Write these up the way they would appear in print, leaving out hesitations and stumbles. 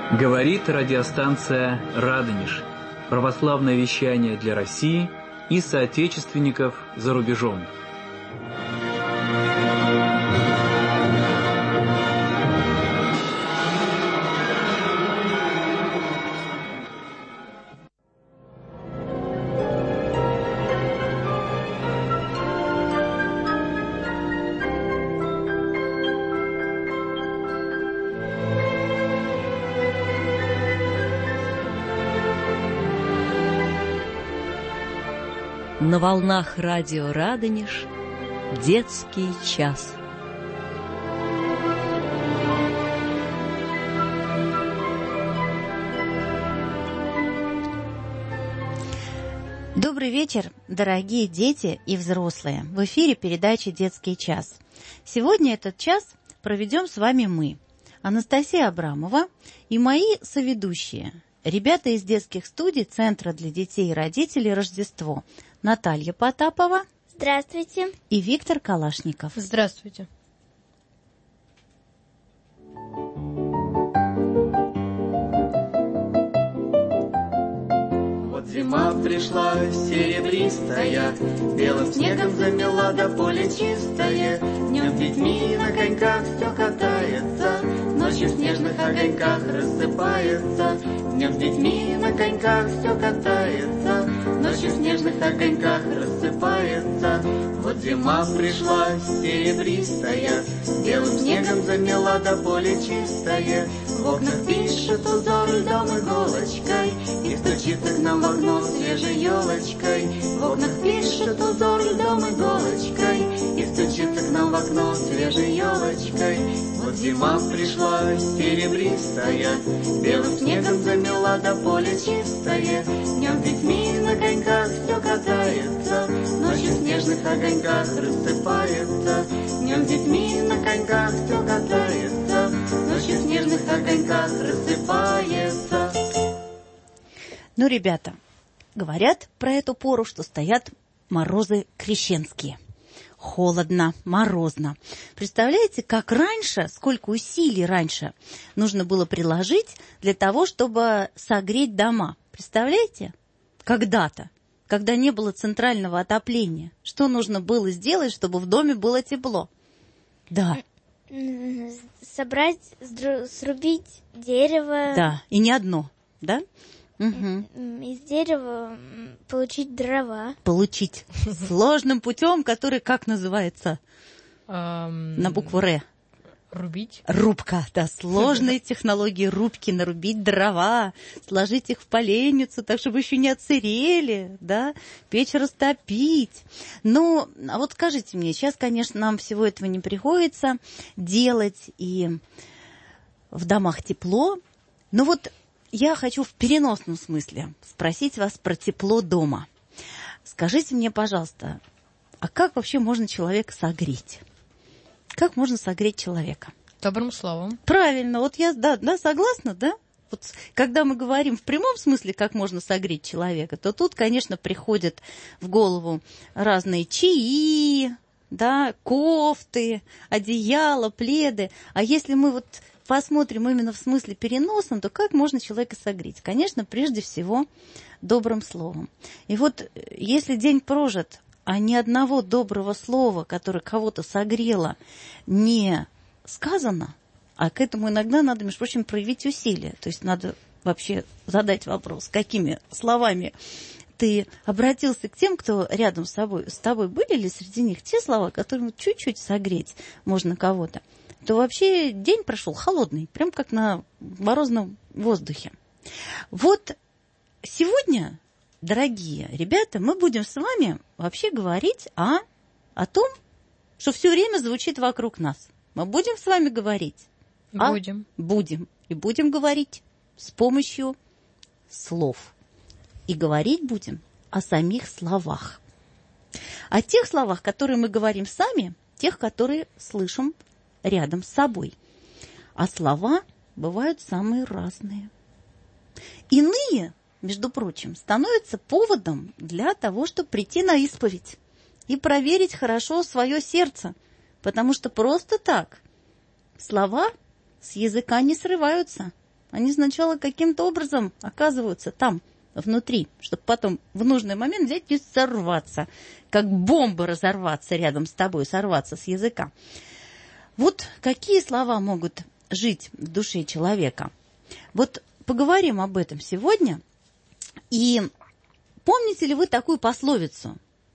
Говорит радиостанция «Радонеж». Православное вещание для России и соотечественников за рубежом. На волнах радио «Радонеж» детский час. Добрый вечер, дорогие дети и взрослые. В эфире передача «Детский час». Сегодня этот час проведем с вами мы, Анастасия Абрамова и мои соведущие, ребята из детских студий Центра для детей и родителей «Рождество», Наталья Потапова. Здравствуйте. И Виктор Калашников. Здравствуйте. Вот зима пришла серебристая, белым снегом замела до поля чистое. Днем с детьми на коньках все катается, ночью в снежных огоньках рассыпается. Днем с детьми на коньках все катается, ночью в снежных огоньках рассыпается. Вот зима пришла серебристая, белым снегом замела до поля чистое. В окнах пишет узор льдом иголочкой и стучится к нам в окно свежей елочкой. В окнах пишет узор льдом иголочкой и стучится к нам в окно свежей елочкой. Вот зима пришла серебристая, белым снегом замела до поля чистое. Днем с детьми на коньках все катается, ночью в снежных огоньках рассыпается. Днем с детьми на коньках все катается, ночью в снежных огоньках рассыпается. Ну, ребята, говорят про эту пору, что стоят морозы крещенские. Холодно, морозно. Представляете, как раньше, сколько усилий раньше нужно было приложить для того, чтобы согреть дома. Представляете? Когда-то, когда не было центрального отопления, что нужно было сделать, чтобы в доме было тепло? Да. Собрать, срубить дерево. Да, и не одно, да? Угу. Из дерева получить дрова. Получить сложным путем, который как называется? На букву «Р». Рубить. Рубка, да, сложные технологии рубки, нарубить дрова, сложить их в поленницу, так, чтобы еще не отсырели, да, печь растопить. Ну, а вот скажите мне, сейчас, конечно, нам всего этого не приходится делать, и в домах тепло, но вот я хочу в переносном смысле спросить вас про тепло дома. Скажите мне, пожалуйста, а как вообще можно человека согреть? Как можно согреть человека? Добрым словом. Правильно, вот я, да, согласна, да? Вот когда мы говорим в прямом смысле, как можно согреть человека, то тут, конечно, приходят в голову разные чаи, да, кофты, одеяла, пледы. А если мы вот посмотрим именно в смысле переносном, то как можно человека согреть? Конечно, прежде всего, добрым словом. И вот если день прожит, а ни одного доброго слова, которое кого-то согрело, не сказано, а к этому иногда надо, между прочим, проявить усилия. То есть надо вообще задать вопрос, какими словами ты обратился к тем, кто рядом с тобой были ли среди них те слова, которыми чуть-чуть согреть можно кого-то, то вообще день прошел холодный, прям как на морозном воздухе. Вот сегодня, дорогие ребята, мы будем с вами вообще говорить о том, что все время звучит вокруг нас. Мы будем с вами говорить? Будем. Будем. И будем говорить с помощью слов. И говорить будем о самих словах. О тех словах, которые мы говорим сами, тех, которые слышим рядом с собой. А слова бывают самые разные. Иные, между прочим, становятся поводом для того, чтобы прийти на исповедь и проверить хорошо свое сердце. Потому что просто так слова с языка не срываются. Они сначала каким-то образом оказываются там, внутри, чтобы потом в нужный момент взять и сорваться, как бомба разорваться рядом с тобой, сорваться с языка. Вот какие слова могут жить в душе человека? Вот поговорим об этом сегодня. И помните ли вы такую пословицу?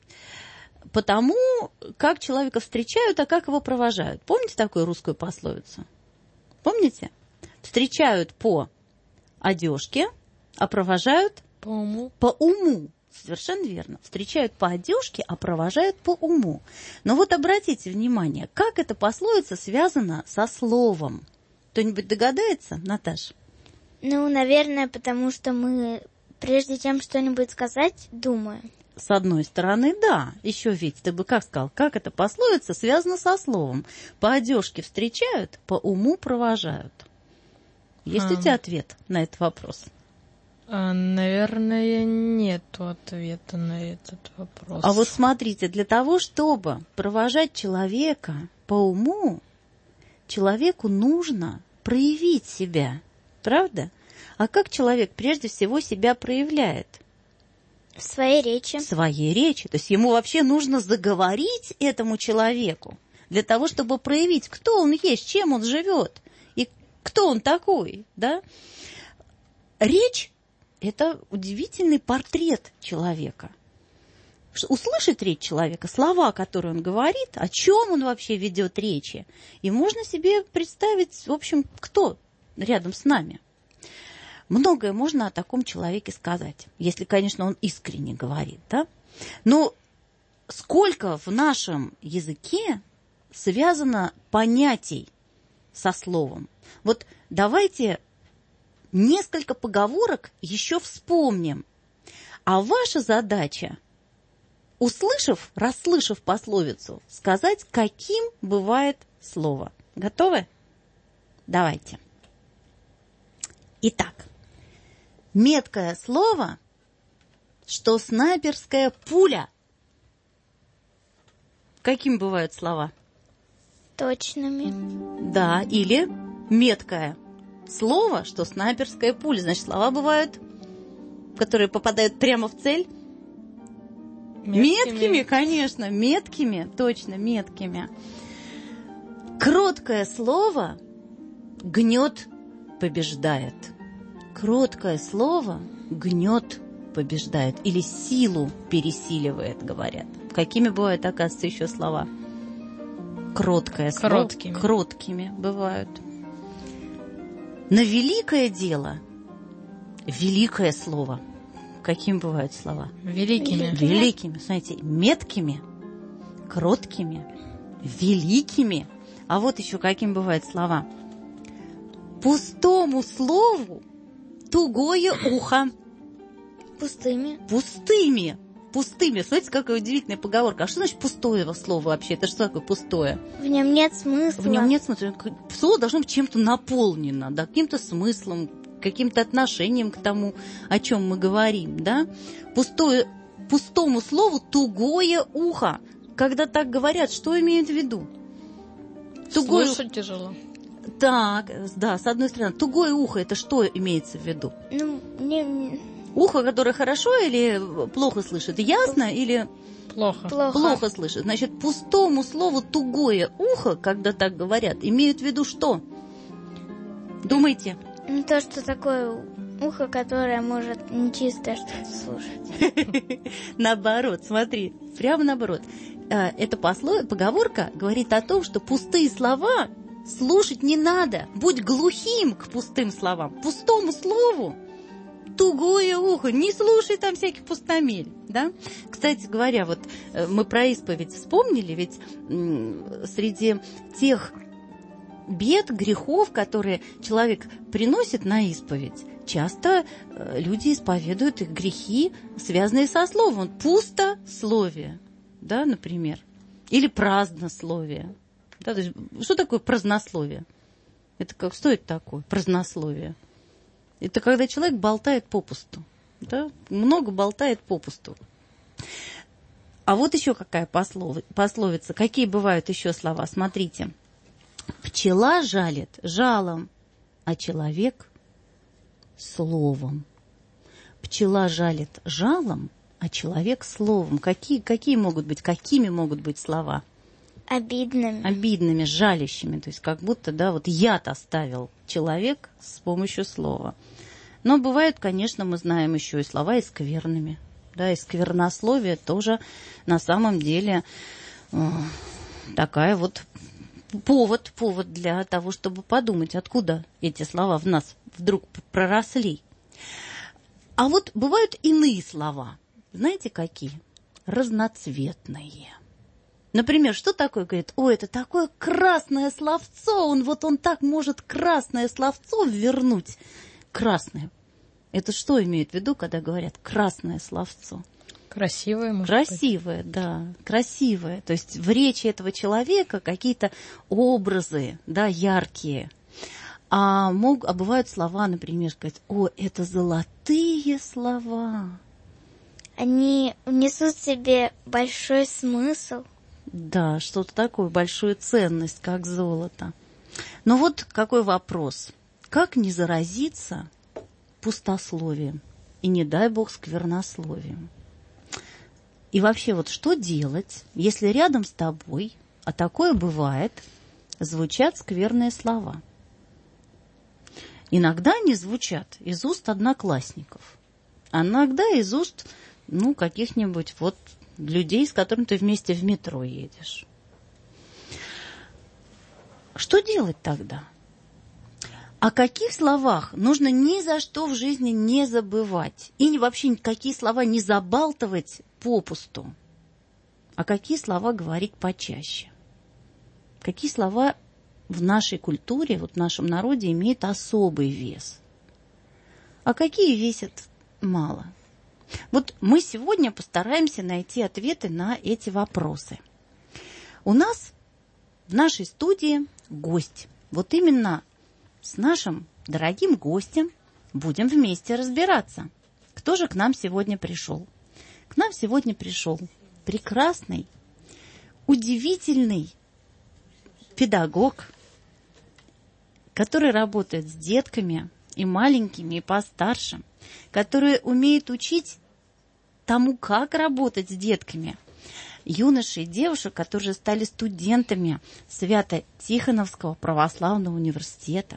Потому как человека встречают, а как его провожают. Помните такую русскую пословицу? Помните? Встречают по одежке, а провожают По уму. по уму. Совершенно верно. Встречают по одежке, а провожают по уму. Но вот обратите внимание, как эта пословица связана со словом. Кто-нибудь догадается, Наташа? Ну, наверное, потому что мы, прежде чем что-нибудь сказать, думаем. С одной стороны, да. Еще ведь, ты бы как сказал, как эта пословица связана со словом? По одежке встречают, по уму провожают. Есть у тебя ответ на этот вопрос? Наверное, нету ответа на этот вопрос. А вот смотрите, для того, чтобы провожать человека по уму, человеку нужно проявить себя. Правда? А как человек прежде всего себя проявляет? В своей речи. В своей речи. То есть ему вообще нужно заговорить этому человеку для того, чтобы проявить, кто он есть, чем он живет и кто он такой. Да? Речь – это удивительный портрет человека. Услышать речь человека, слова, которые он говорит, о чем он вообще ведет речи, и можно себе представить, в общем, кто рядом с нами. Многое можно о таком человеке сказать, если, конечно, он искренне говорит, да? Но сколько в нашем языке связано понятий со словом? Вот давайте несколько поговорок еще вспомним. А ваша задача, услышав, расслышав пословицу, сказать, каким бывает слово. Готовы? Давайте. Итак, меткое слово, что снайперская пуля. Каким бывают слова? Точными. Да, или меткое слово, что снайперская пуля. Значит, слова бывают, которые попадают прямо в цель. Меткими, конечно, меткими, точно, меткими. Кроткое слово гнет побеждает. Кроткое слово гнет побеждает. Или силу пересиливает, говорят. Какими бывают, оказывается, еще слова? Кроткое слово. Кроткими. Кроткими бывают. На великое дело великое слово. Какими бывают слова? Великими. Великими. Смотрите, меткими, кроткими, великими. А вот еще какими бывают слова? Пустому слову тугое ухо. Пустыми. Пустыми. Пустыми. Смотрите, какая удивительная поговорка. А что значит пустое слово вообще? Это что такое пустое? В нем нет смысла. В нем нет смысла. Слово должно быть чем-то наполнено, да, каким-то смыслом, каким-то отношением к тому, о чем мы говорим, да? Пустому слову тугое ухо. Когда так говорят, что имеют в виду? Тугое... Слушать тяжело. Так, да, с одной стороны. Тугое ухо, это что имеется в виду? Ну, Ухо, которое хорошо или плохо слышит? Ясно или Плохо. плохо слышит? Значит, пустому слову тугое ухо, когда так говорят, имеют в виду что? Думайте. Ну, то, что такое ухо, которое может нечисто что-то слушать. Наоборот, смотри, прямо наоборот. Эта поговорка говорит о том, что пустые слова слушать не надо. Будь глухим к пустым словам. Пустому слову тугое ухо. Не слушай там всяких пустомель. Да? Кстати говоря, вот мы про исповедь вспомнили, ведь среди тех бед, грехов, которые человек приносит на исповедь, часто люди исповедуют их грехи, связанные со словом. Пустословие, да, например, или празднословие. Да, то есть, что такое празднословие? Это как, что это такое, празднословие? Это когда человек болтает попусту, да, много болтает попусту. А вот еще какая пословица, какие бывают еще слова, смотрите. Пчела жалит жалом, а человек словом. Пчела жалит жалом, а человек словом. Какими могут быть слова? Обидными. Обидными, жалящими. То есть как будто, да, вот яд оставил человек с помощью слова. Но бывают, конечно, мы знаем еще и слова и скверными. Да, и сквернословие тоже на самом деле такая вот повод для того, чтобы подумать, откуда эти слова в нас вдруг проросли. А вот бывают иные слова. Знаете, какие? Разноцветные. Например, что такое? Говорит, это такое красное словцо, он так может красное словцо вернуть. Красное. Это что имеют в виду, когда говорят красное словцо? Красивое, может красивое, быть. Да, красивое. То есть в речи этого человека какие-то образы, да, яркие. А бывают слова, например, сказать, это золотые слова. Они несут в себе большой смысл. Да, что-то такое, большую ценность, как золото. Но вот какой вопрос. Как не заразиться пустословием и, не дай бог, сквернословием? И вообще, вот что делать, если рядом с тобой, а такое бывает, звучат скверные слова? Иногда они звучат из уст одноклассников, а иногда из уст, каких-нибудь людей, с которыми ты вместе в метро едешь. Что делать тогда? О каких словах нужно ни за что в жизни не забывать? И вообще никакие слова не забалтывать попусту. А какие слова говорить почаще? Какие слова в нашей культуре, в нашем народе имеют особый вес? А какие весят мало? Вот мы сегодня постараемся найти ответы на эти вопросы. У нас в нашей студии гость. Вот именно с нашим дорогим гостем будем вместе разбираться. Кто же к нам сегодня пришел? К нам сегодня пришел прекрасный, удивительный педагог, который работает с детками и маленькими, и постарше, который умеет учить тому, как работать с детками. Юноши и девушек, которые стали студентами Свято-Тихоновского православного университета.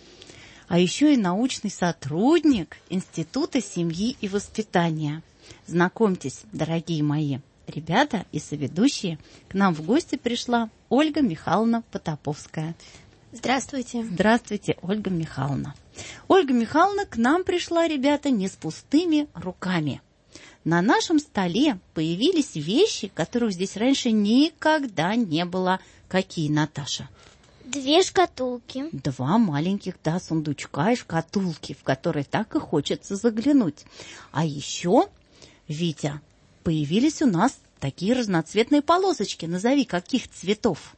А еще и научный сотрудник Института семьи и воспитания. Знакомьтесь, дорогие мои ребята и соведущие, к нам в гости пришла Ольга Михайловна Потаповская. Здравствуйте. Здравствуйте, Ольга Михайловна. Ольга Михайловна к нам пришла, ребята, не с пустыми руками. На нашем столе появились вещи, которых здесь раньше никогда не было. Какие, Наташа? 2 шкатулки. 2 маленьких, сундучка и шкатулки, в которые так и хочется заглянуть. А еще, Витя, появились у нас такие разноцветные полосочки. Назови, каких цветов?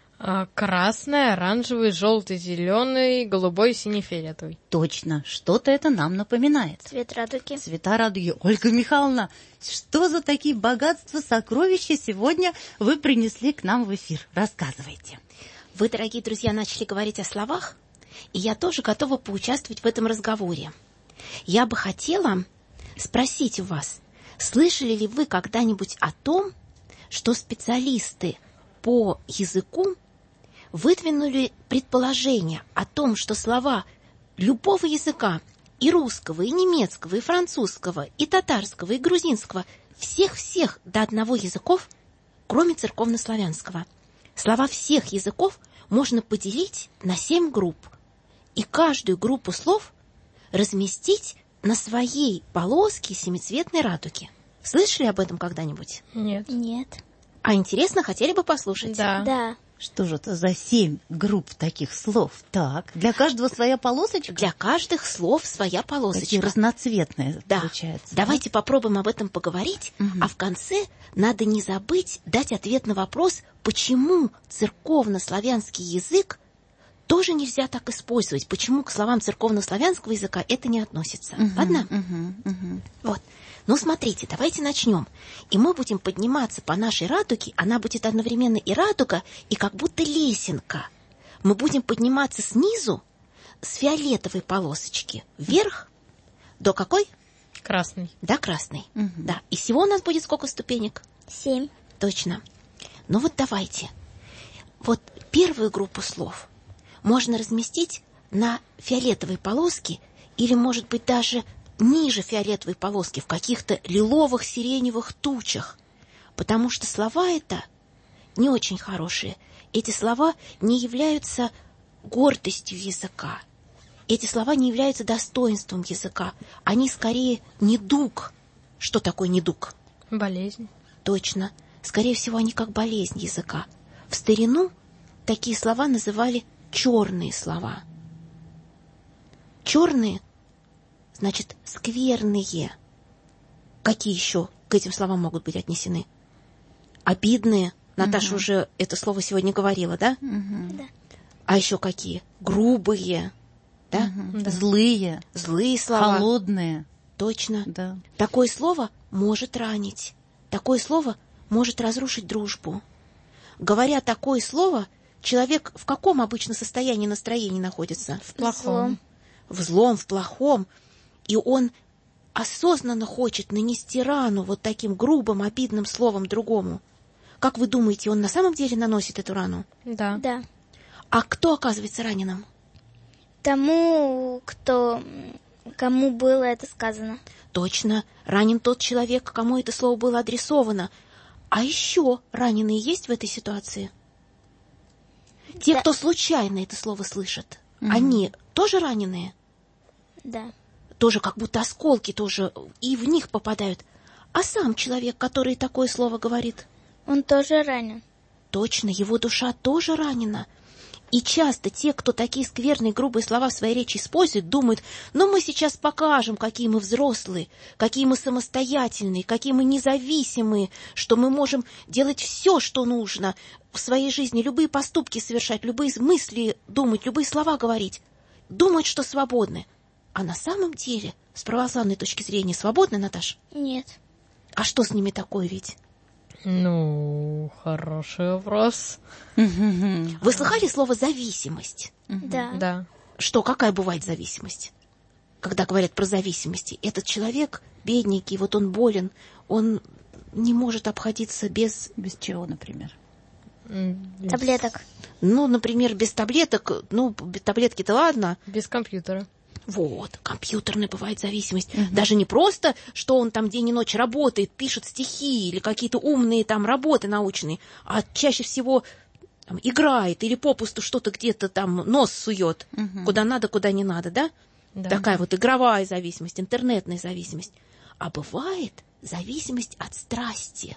Красный, оранжевый, желтый, зеленый, голубой, синий, фиолетовый. Точно, что-то это нам напоминает. Цвет радуги. Цвета радуги. Ольга Михайловна, что за такие богатства, сокровища сегодня вы принесли к нам в эфир? Рассказывайте. Вы, дорогие друзья, начали говорить о словах, и я тоже готова поучаствовать в этом разговоре. Я бы хотела спросить у вас, слышали ли вы когда-нибудь о том, что специалисты по языку выдвинули предположение о том, что слова любого языка, и русского, и немецкого, и французского, и татарского, и грузинского, всех до одного языков, кроме церковнославянского, слова всех языков можно поделить на 7 групп, и каждую группу слов разместить на своей полоске семицветной радуги. Слышали об этом когда-нибудь? Нет. Нет. А интересно, хотели бы послушать? Да. Что же это за 7 групп таких слов? Так, для каждого своя полосочка? Для каждых слов своя полосочка. Такие разноцветные, да. Получается. Давайте попробуем об этом поговорить, а в конце надо не забыть дать ответ на вопрос, почему церковнославянский язык тоже нельзя так использовать, почему к словам церковнославянского языка это не относится. Ладно? Вот. Ну, смотрите, давайте начнем. И мы будем подниматься по нашей радуге. Она будет одновременно и радуга, и как будто лесенка. Мы будем подниматься снизу, с фиолетовой полосочки вверх до какой? Красный. До красной. Да. И всего у нас будет сколько ступенек? 7. Точно. Ну вот давайте. Вот первую группу слов можно разместить на фиолетовой полоске или, может быть, даже ниже фиолетовой полоски, в каких-то лиловых, сиреневых тучах. Потому что слова это не очень хорошие. Эти слова не являются гордостью языка. Эти слова не являются достоинством языка. Они скорее недуг. Что такое недуг? Болезнь. Точно. Скорее всего, они как болезнь языка. В старину такие слова называли черные слова. Черные, значит, скверные. Какие еще к этим словам могут быть отнесены? Обидные. Наташа уже это слово сегодня говорила, да? Да. А еще какие? Грубые. Да? Да. Злые. Злые слова. Холодные. Точно. Да. Такое слово может ранить. Такое слово может разрушить дружбу. Говоря такое слово, человек в каком обычно состоянии настроения находится? В плохом. В злом, в плохом. И он осознанно хочет нанести рану вот таким грубым, обидным словом другому. Как вы думаете, он на самом деле наносит эту рану? Да. Да. А кто оказывается раненым? Тому, кому было это сказано. Точно, ранен тот человек, кому это слово было адресовано. А еще раненые есть в этой ситуации? Те, Да. кто случайно это слово слышит, они тоже раненые? Да. Тоже как будто осколки тоже и в них попадают. А сам человек, который такое слово говорит? Он тоже ранен. Точно, его душа тоже ранена. И часто те, кто такие скверные, грубые слова в своей речи используют, думают, ну мы сейчас покажем, какие мы взрослые, какие мы самостоятельные, какие мы независимые, что мы можем делать все, что нужно в своей жизни, любые поступки совершать, любые мысли думать, любые слова говорить. Думают, что свободны. А на самом деле, с православной точки зрения, свободны, Наташа? Нет. А что с ними такое ведь? Ну, хороший вопрос. Вы слыхали слово «зависимость»? Да. Да. Что, какая бывает зависимость? Когда говорят про зависимости, этот человек бедненький, вот он болен, он не может обходиться без... Без чего, например? Таблеток. Ну, например, без таблеток, ну, без таблетки-то ладно. Без компьютера. Вот, компьютерная бывает зависимость. Даже не просто, что он там день и ночь работает, пишет стихи или какие-то умные там работы научные, а чаще всего там, играет или попусту что-то где-то там нос сует, куда надо, куда не надо, да? Да. Такая вот игровая зависимость, интернетная зависимость. А бывает зависимость от страсти,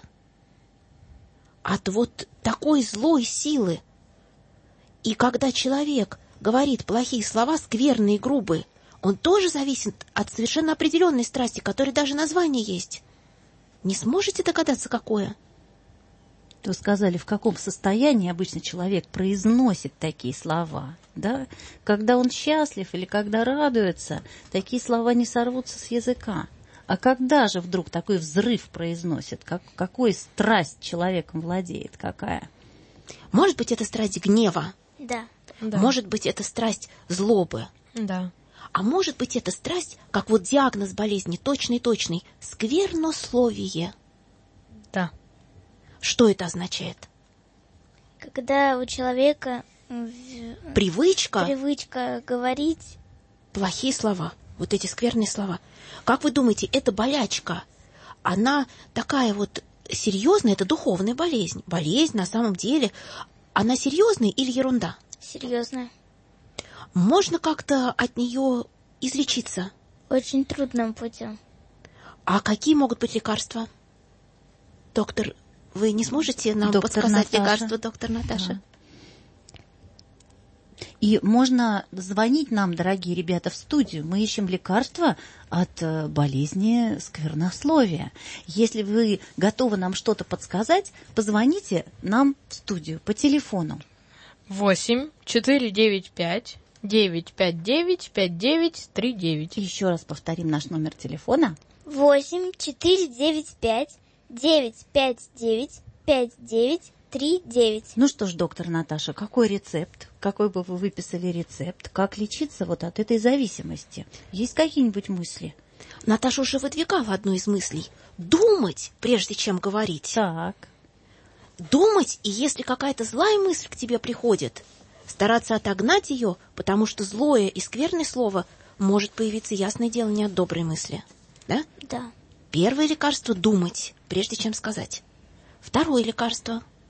от вот такой злой силы. И когда человек говорит плохие слова, скверные и грубые, он тоже зависит от совершенно определенной страсти, которой даже название есть. Не сможете догадаться, какое? Вы сказали, в каком состоянии обычно человек произносит такие слова, да? Когда он счастлив или когда радуется, такие слова не сорвутся с языка. А когда же вдруг такой взрыв произносит? Какой страсть человеком владеет? Какая? Может быть, это страсть гнева. Да. Да. Может быть, это страсть злобы. Да. А может быть, это страсть, как вот диагноз болезни, точный, сквернословие. Да. Что это означает? Когда у человека Привычка говорить, плохие слова, вот эти скверные слова. Как вы думаете, эта болячка, она такая вот серьезная, это духовная болезнь? Болезнь на самом деле, она серьезная или ерунда? серьезно, Можно как-то от нее излечиться? очень трудным путем. А какие могут быть лекарства? Доктор, вы не сможете нам Доктор подсказать Наташа. лекарства, доктор Наташа? Да. И можно звонить нам, дорогие ребята, в студию. Мы ищем лекарства от болезни сквернословия. Если вы готовы нам что-то подсказать, позвоните нам в студию по телефону. 8-495-959-5939. Еще раз повторим наш номер телефона. 8-495-959-5939. 3-9. Ну что ж, доктор Наташа, какой рецепт? Какой бы вы выписали рецепт? Как лечиться вот от этой зависимости? Есть какие-нибудь мысли? Наташа уже выдвигала одну из мыслей. Думать, прежде чем говорить. Так. Думать, и если какая-то злая мысль к тебе приходит, стараться отогнать ее, потому что злое и скверное слово может появиться, ясное дело, не от доброй мысли. Да? Да. Первое лекарство – думать, прежде чем сказать. Второе лекарство –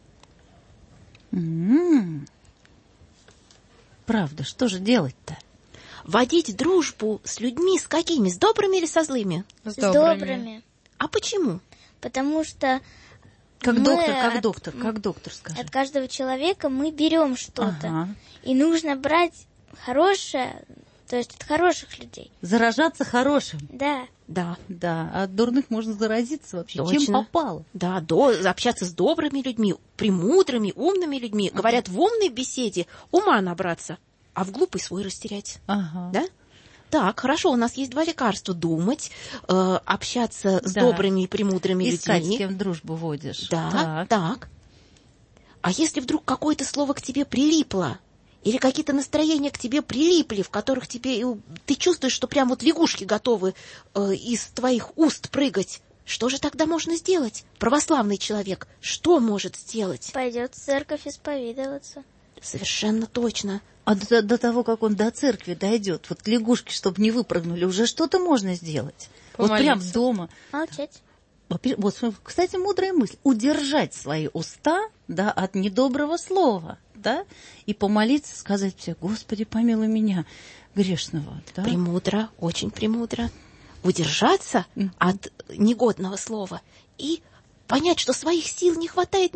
Правда, что же делать-то? водить дружбу с людьми, с какими? С добрыми или со злыми? С добрыми. А почему? Потому что Как мы доктор, скажи. от каждого человека мы берем что-то. Ага. И нужно брать хорошее, то есть от хороших людей. Заражаться хорошим. Да. Да. Да, а от дурных можно заразиться вообще. Чем Точно. попало. Да, общаться с добрыми людьми, премудрыми, умными людьми. Говорят, в умной беседе ума набраться, а в глупой свой растерять. Ага. Да? Так, хорошо, у нас есть два лекарства. Думать, общаться с Да. добрыми и премудрыми Искать, людьми. с кем дружбу водишь. Да, так. А если вдруг какое-то слово к тебе прилипло, или какие-то настроения к тебе прилипли, в которых ты чувствуешь, что прям вот лягушки готовы из твоих уст прыгать, что же тогда можно сделать? Православный человек что может сделать? Пойдет в церковь исповедоваться. Совершенно точно. А до того, как он до церкви дойдет, вот лягушки, чтобы не выпрыгнули, уже что-то можно сделать. Вот прям Помолиться. дома. Молчать. Вот, кстати, мудрая мысль. Удержать свои уста, да, от недоброго слова, да, и помолиться, сказать все: Господи, помилуй меня, грешного. Да? Премудро, очень премудро. Удержаться от негодного слова и понять, что своих сил не хватает,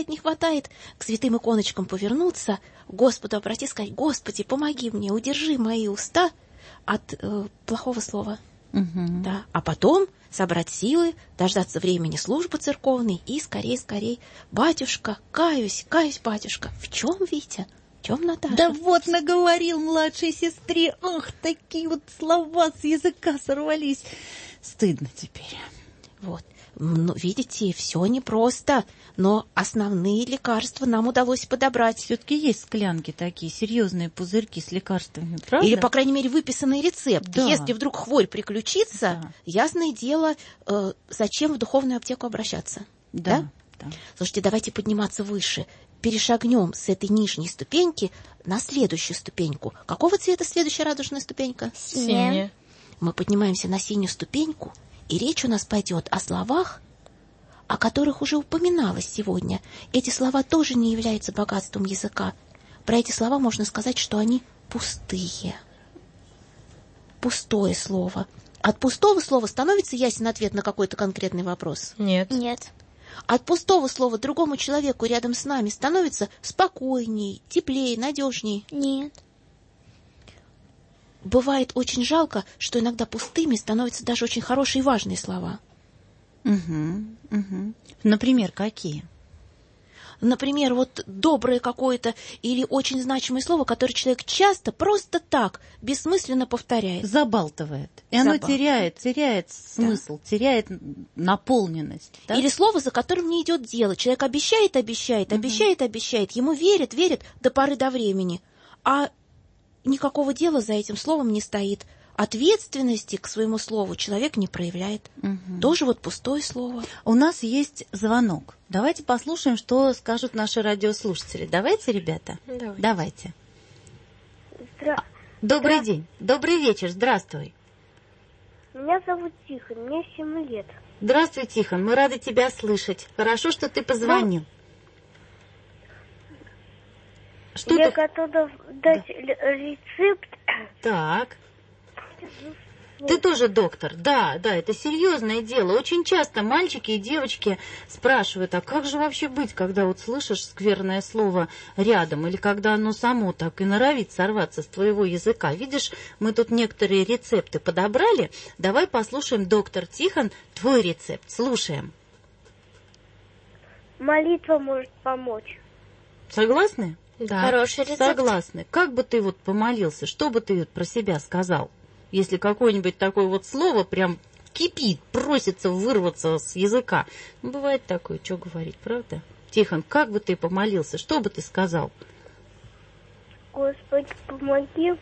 к святым иконочкам повернуться, к Господу обратиться, сказать: Господи, помоги мне, удержи мои уста от плохого слова. Да. А потом собрать силы, дождаться времени службы церковной и скорее, батюшка, каюсь, батюшка. В чем, Витя? В чем, Наташа? Да вот наговорил младшей сестре. Ах, такие вот слова с языка сорвались. Стыдно теперь. Вот. Ну, видите, все непросто, но основные лекарства нам удалось подобрать. Все-таки есть склянки такие, серьезные пузырьки с лекарствами, правда? Или, по крайней мере, выписанный рецепт. Да. Если вдруг хворь приключится, Да. ясное дело, зачем в духовную аптеку обращаться? Да. Слушайте, давайте подниматься выше. Перешагнем с этой нижней ступеньки на следующую ступеньку. Какого цвета следующая радужная ступенька? Синее. Мы поднимаемся на синюю ступеньку, и речь у нас пойдет о словах, о которых уже упоминалось сегодня. Эти слова тоже не являются богатством языка. Про эти слова можно сказать, что они пустые. Пустое слово. От пустого слова становится ясен ответ на какой-то конкретный вопрос? Нет. Нет. От пустого слова другому человеку рядом с нами становится спокойней, теплее, надежней? Нет. Бывает очень жалко, что иногда пустыми становятся даже очень хорошие и важные слова. Например, какие? Например, вот доброе какое-то или очень значимое слово, которое человек часто просто так, бессмысленно повторяет. Забалтывает. И оно теряет смысл, теряет наполненность. Да? Или слово, за которым не идет дело. Человек обещает, ему верят до поры до времени. А никакого дела за этим словом не стоит. Ответственности к своему слову человек не проявляет. Тоже вот пустое слово. У нас есть звонок. Давайте послушаем, что скажут наши радиослушатели. Давайте, ребята? Давайте. Добрый день. Добрый вечер. Здравствуй. Меня зовут Тихон, мне 7 лет. Здравствуй, Тихон. Мы рады тебя слышать. Хорошо, что ты позвонил. Я готова дать рецепт. Так. Ты тоже доктор? Да, это серьезное дело. Очень часто мальчики и девочки спрашивают: а как же вообще быть, когда вот слышишь скверное слово рядом, или когда оно само так и норовит сорваться с твоего языка? Видишь, мы тут некоторые рецепты подобрали. Давай послушаем, доктор Тихон, твой рецепт. Слушаем. Молитва может помочь. Согласны? Да. Хороший рецепт. Согласны. Как бы ты вот помолился, что бы ты про себя сказал? Если какое-нибудь такое вот слово прям кипит, просится вырваться с языка. Ну, бывает такое, что говорить, правда? Тихон, как бы ты помолился? Что бы ты сказал? Господи, помоги.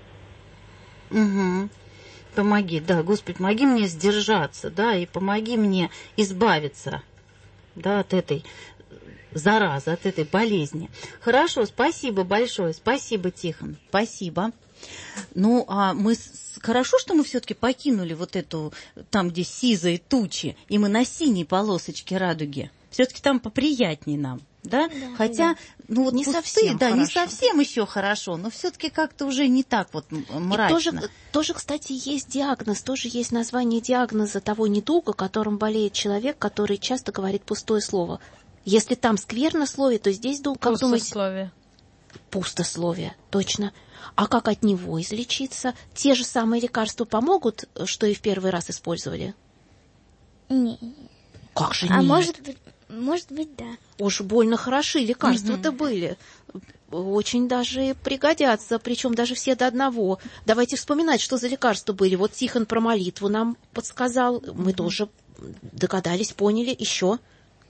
Угу. Помоги, да, Господи, помоги мне сдержаться, да, и помоги мне избавиться, да, от этой заразы, от этой болезни. Хорошо, спасибо большое, спасибо, Тихон, спасибо. Ну, а хорошо, что мы все-таки покинули вот эту, там, где сизые тучи, и мы на синей полосочке радуги. Все-таки там поприятней нам, да? Да. Хотя, ну вот Не пустые, совсем да, хорошо. не совсем еще хорошо, но все-таки как-то уже не так вот мрачно. И тоже, кстати, есть диагноз, тоже есть название диагноза того недуга, которым болеет человек, который часто говорит пустое слово. Если там сквернословие, то здесь, как думаете? Пустословие. Пустословие, точно. А как от него излечиться? Те же самые лекарства помогут, что и в первый раз использовали? Не. Как же А нет? может быть, да. Уж больно хороши лекарства-то были. Очень даже пригодятся, причем даже все до одного. Давайте вспоминать, что за лекарства были. Вот Тихон про молитву нам подсказал. Мы тоже догадались, поняли. Еще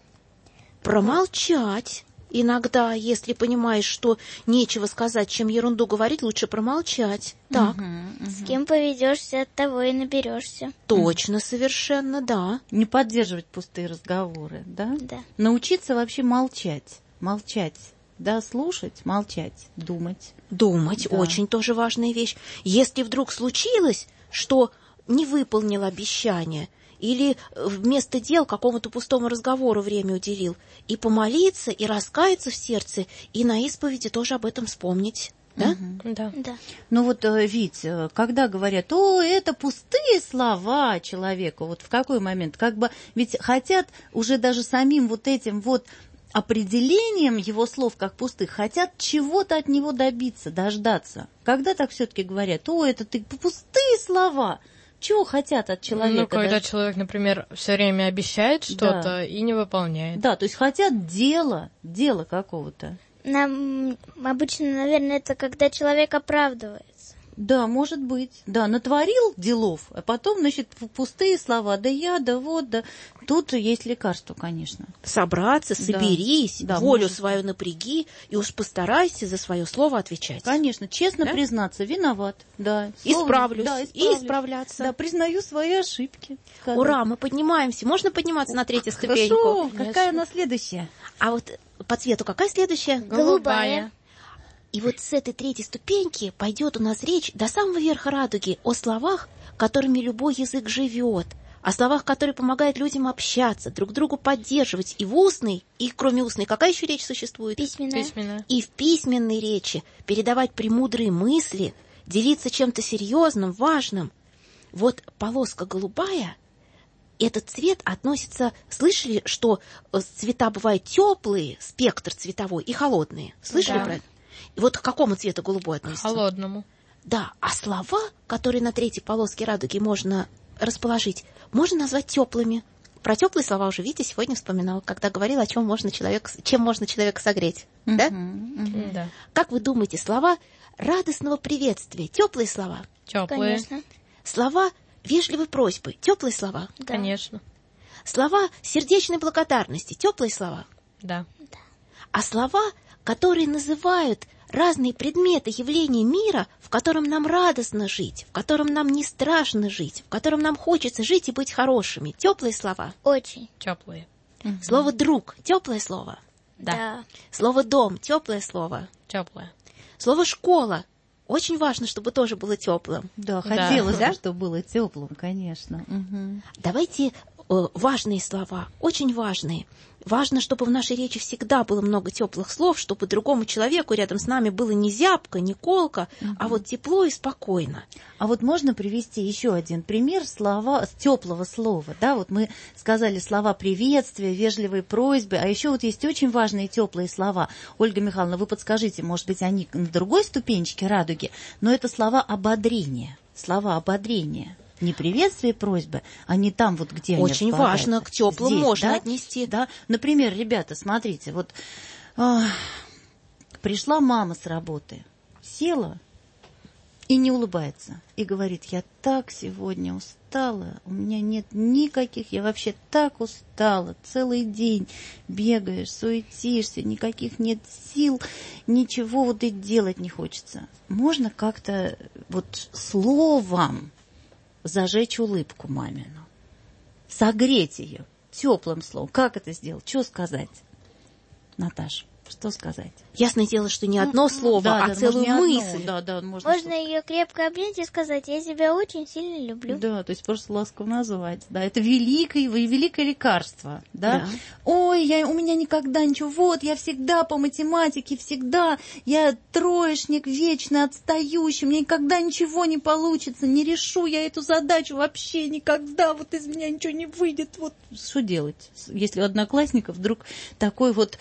промолчать. Иногда, если понимаешь, что нечего сказать, чем ерунду говорить, лучше промолчать. Так, С кем поведешься, от того и наберешься. точно, совершенно, да. Не поддерживать пустые разговоры, да? Да. Научиться вообще молчать, да, слушать, молчать, думать. Думать Да. очень тоже важная вещь. Если вдруг случилось, что не выполнил обещание, или вместо дел какому-то пустому разговору время уделил, и помолиться, и раскаяться в сердце, и на исповеди тоже об этом вспомнить. Да? Да. Да. Ну вот, Вить, когда говорят, это пустые слова человеку, вот в какой момент? Как бы ведь хотят уже даже самим вот этим вот определением его слов как пустых, хотят чего-то от него добиться, дождаться. Когда так все-таки говорят, это ты пустые слова. Чего хотят от человека? Ну, когда человек, например, все время обещает что-то и не выполняет. Да, то есть хотят дела какого-то. Нам обычно, наверное, это когда человек оправдывается. Да, может быть. Да, натворил делов, а потом, значит, пустые слова. Да вот, да. Тут же есть лекарство, конечно. Собраться, соберись, Да, волю может. свою напряги, и уж постарайся за свое слово отвечать. Конечно, честно Да? признаться, виноват. Да. Исправлюсь. Да, И исправляться. Да, признаю свои ошибки. сказать. Ура, мы поднимаемся. Можно подниматься на третью Хорошо, ступеньку? какая она следующая? А вот по цвету какая следующая? Голубая. И вот с этой третьей ступеньки пойдет у нас речь до самого верха радуги о словах, которыми любой язык живет, о словах, которые помогают людям общаться, друг другу поддерживать и в устной, и кроме устной. Какая еще речь существует? Письменная. Письменно. И в письменной речи передавать премудрые мысли, делиться чем-то серьезным, важным. Вот полоска голубая, этот цвет относится... Слышали, что цвета бывают теплые, спектр цветовой, и холодные? Слышали Да. про это? И вот к какому цвету голубой относится? Холодному. Да, а слова, которые на третьей полоске радуги можно расположить, можно назвать теплыми. Про теплые слова уже Витя сегодня вспоминал, когда говорил, чем можно человека согреть. Да? Да. Как вы думаете, слова радостного приветствия, теплые слова? Теплые. Конечно. Слова вежливой просьбы, теплые слова? Да. Конечно. Слова сердечной благодарности, теплые слова? Да. А слова, которые называют разные предметы, явления мира, в котором нам радостно жить, в котором нам не страшно жить, в котором нам хочется жить и быть хорошими. Теплые слова. Очень. Теплые. Слово «друг» — теплое слово. Да. Слово «дом» — теплое слово. Теплые. Слово «школа» — очень важно, чтобы тоже было теплым. Да, Да. хотелось, да, чтобы было теплым, конечно. Давайте важные слова, очень важные. Важно, чтобы в нашей речи всегда было много теплых слов, чтобы другому человеку рядом с нами было не зябко, не колко, а вот тепло и спокойно. А вот можно привести еще один пример теплого слова, да, вот мы сказали слова приветствия, вежливые просьбы, а еще вот есть очень важные теплые слова. Ольга Михайловна, вы подскажите, может быть, они на другой ступенечке радуги, но это слова ободрения, Не приветствие, просьбы, а не там вот, где они Очень располагаются. важно, к теплым Здесь, можно да? отнести. Да, например, ребята, смотрите, вот пришла мама с работы, села И не улыбается. И говорит: я так сегодня устала, у меня нет никаких, я вообще так устала, целый день бегаешь, суетишься, никаких нет сил, ничего вот и делать не хочется. Можно как-то вот словом зажечь улыбку мамину, согреть ее теплым словом. Как это сделать? Что сказать? Наташа, что сказать? Ясное дело, что не одно слово, а целую мысль. Можно ее крепко обнять и сказать: я тебя очень сильно люблю. Да, то есть просто ласково назвать. Да, это великое лекарство. Да? Ой, у меня никогда ничего. Вот, я всегда по математике, всегда. Я троечник, вечно отстающий. У меня никогда ничего не получится. Не решу я эту задачу вообще никогда. Вот из меня ничего не выйдет. Вот что делать, если у одноклассников вдруг такое вот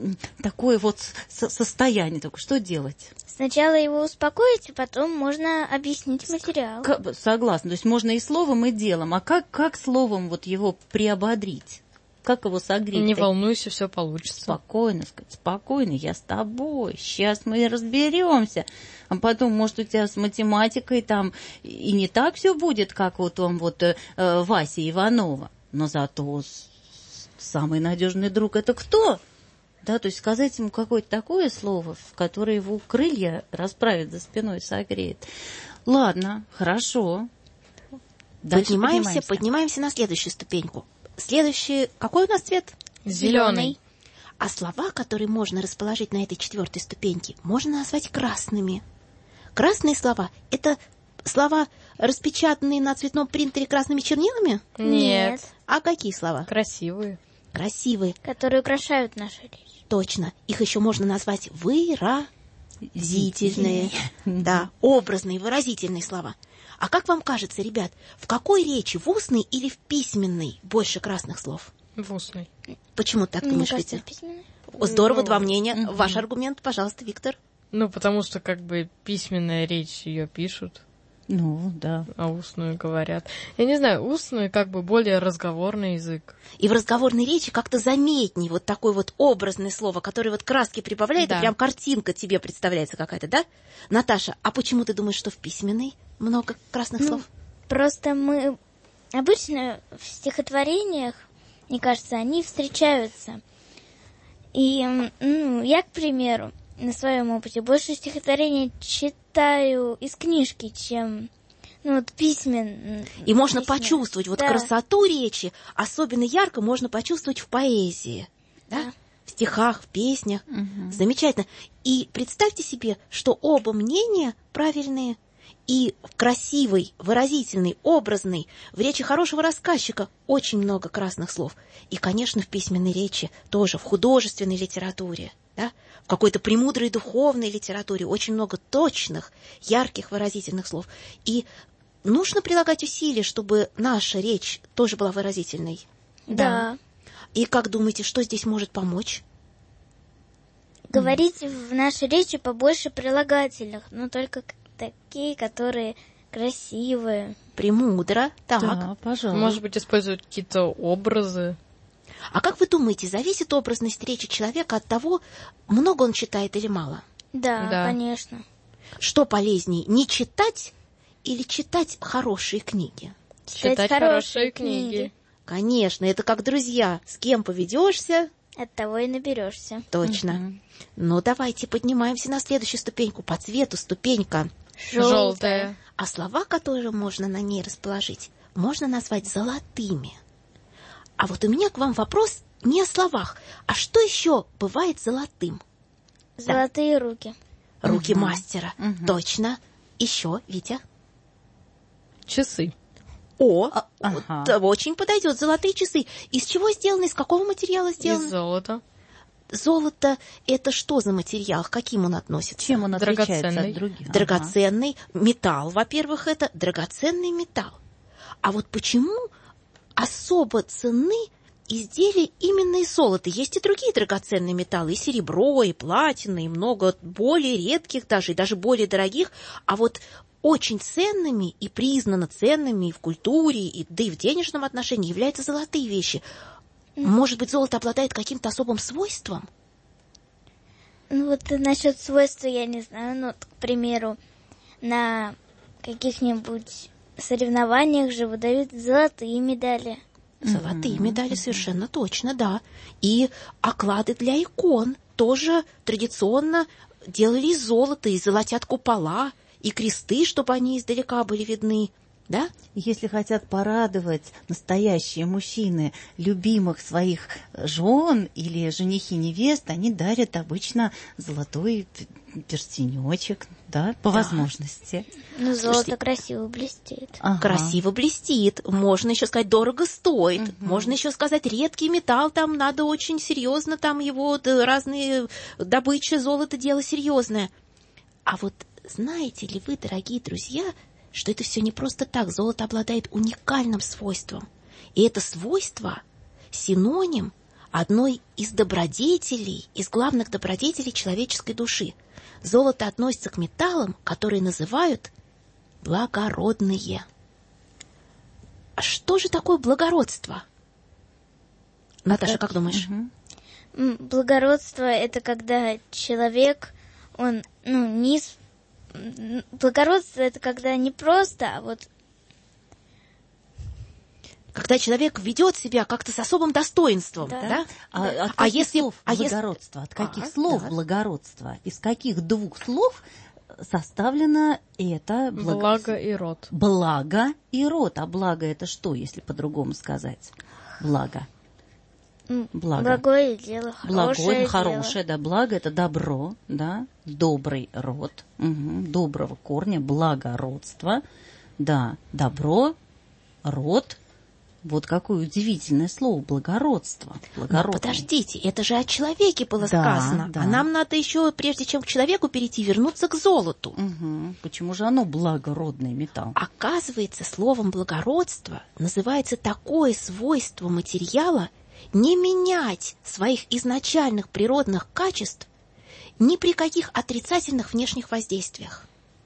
состояние? Только что делать? Сначала его успокоить, а потом можно объяснить материал. Согласна. То есть можно и словом, и делом. А как словом вот его приободрить? Как его согреть? Не волнуйся, все получится. Спокойно сказать: спокойно, я с тобой, сейчас мы разберемся. А потом, может, у тебя с математикой там и не так все будет, как вот он Вася Иванова. Но зато самый надежный друг — это кто? Да, то есть сказать ему какое-то такое слово, в которое его крылья расправит за спиной, согреет. Ладно, хорошо. Поднимаемся на следующую ступеньку. Следующий, какой у нас цвет? Зеленый. А слова, которые можно расположить на этой 4-й ступеньке, можно назвать красными. Красные слова — это слова, распечатанные на цветном принтере красными чернилами? Нет. А какие слова? Красивые. Красивые. Которые украшают нашу речь. Точно. Их еще можно назвать выразительные. Да, образные, выразительные слова. А как вам кажется, ребят, в какой речи, в устной или в письменной, больше красных слов? В устной. Почему так ты мыслите? В письменной. Здорово, два мнения. Ваш аргумент, пожалуйста, Виктор. Потому что письменная речь ее пишут. Да. А устную говорят. Я не знаю, устную более разговорный язык. И в разговорной речи как-то заметней вот такое вот образное слово, которое вот краски прибавляет, и прям картинка тебе представляется какая-то, да? Наташа, а почему ты думаешь, что в письменной много красных слов? Просто мы обычно в стихотворениях, мне кажется, они встречаются. И я, к примеру, на своем опыте больше стихотворений читаю из книжки, чем письмен. И можно почувствовать красоту речи, особенно ярко можно почувствовать в поэзии, да? В стихах, в песнях. Замечательно. И представьте себе, что оба мнения правильные. И красивый, выразительный, образный, в речи хорошего рассказчика очень много красных слов. И, конечно, в письменной речи тоже, в художественной литературе, да? В какой-то премудрой духовной литературе очень много точных, ярких, выразительных слов. И нужно прилагать усилия, чтобы наша речь тоже была выразительной. Да. И как думаете, что здесь может помочь? Говорить в нашей речи побольше прилагательных, но только такие, которые красивые. Премудро. Так. Да, пожалуйста. Может быть, использовать какие-то образы. А как вы думаете, зависит образность речи человека от того, много он читает или мало? Да, конечно. Что полезнее, не читать или читать хорошие книги? Читать хорошие книги. Конечно, это как друзья. С кем поведешься, от того и наберешься. Точно. Давайте поднимаемся на следующую ступеньку. По цвету ступенька желтая. А слова, которые можно на ней расположить, можно назвать золотыми. А вот у меня к вам вопрос не о словах, а что еще бывает золотым? Золотые руки. Руки мастера. Точно. Еще, Витя? Часы. Очень подойдет. Золотые часы. Из чего сделаны? Из какого материала сделаны? Из золота. Золото — это что за материал? К каким он относится? Чем он отличается от других? Драгоценный металл, во-первых, это драгоценный металл. А вот почему особо ценны изделия именно из золота? Есть и другие драгоценные металлы, и серебро, и платина, и много более редких даже, и даже более дорогих. А вот очень ценными и признанно ценными и в культуре, да и в денежном отношении являются золотые вещи. Может быть, золото обладает каким-то особым свойством? Насчет свойства я не знаю. К примеру, на каких-нибудь соревнованиях же выдают золотые медали. Золотые медали, совершенно точно, да. И оклады для икон тоже традиционно делали из золота, и золотят купола, и кресты, чтобы они издалека были видны. Да? Если хотят порадовать настоящие мужчины любимых своих жен или женихи невест, они дарят обычно золотой перстенечек, да, по возможности. Ну, золото красиво блестит. Ага. Красиво блестит. Можно еще сказать, дорого стоит. Можно еще сказать, редкий металл, там надо очень серьезно, там его разные добыча золота, дело серьезное. А вот знаете ли вы, дорогие друзья, что это все не просто так. Золото обладает уникальным свойством. И это свойство синоним одной из добродетелей, из главных добродетелей человеческой души. Золото относится к металлам, которые называют благородные. А что же такое благородство? Наташа, как думаешь? Благородство — это когда человек, он, благородство — это когда не просто, а вот... Когда человек ведет себя как-то с особым достоинством, да? От каких слов благородство? От каких слов благородство? Из каких двух слов составлено это благо и род? Благо и род. А благо это что, если по-другому сказать? Благо. Благое дело, хорошее, да, благо это добро, да, добрый род, доброго корня, благородство, да, добро, род. Вот какое удивительное слово благородство. Подождите, это же о человеке было сказано. Да. А нам надо еще, прежде чем к человеку перейти, вернуться к золоту. Почему же оно благородный металл? Оказывается, словом благородство называется такое свойство материала не менять своих изначальных природных качеств ни при каких отрицательных внешних воздействиях.